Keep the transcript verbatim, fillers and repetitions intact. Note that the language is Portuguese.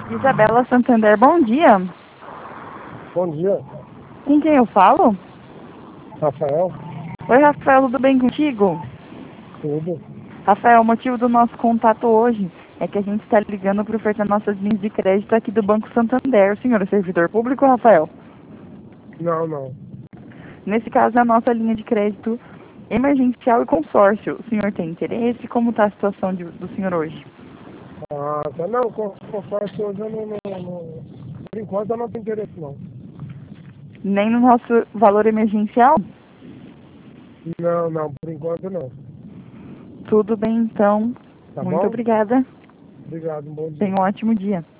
Isabela Santander, bom dia. Bom dia, Com quem eu falo? Rafael. Oi, Rafael, tudo bem contigo? Tudo. Rafael, o motivo do nosso contato hoje é que a gente está ligando para ofertar nossas linhas de crédito aqui do Banco Santander. O senhor é servidor público, Rafael? Não, não. Nesse caso, é a nossa linha de crédito emergencial e consórcio. O senhor tem interesse? Como está a situação de- do senhor hoje? Ah, tá. Não, com- confesso, hoje eu não, não, não. Por enquanto eu não tenho interesse, não. Nem no nosso valor emergencial? Não, não, por enquanto não. Tudo bem, então. Tá Muito bom? obrigada. Obrigado, um bom dia. Tenha um ótimo dia.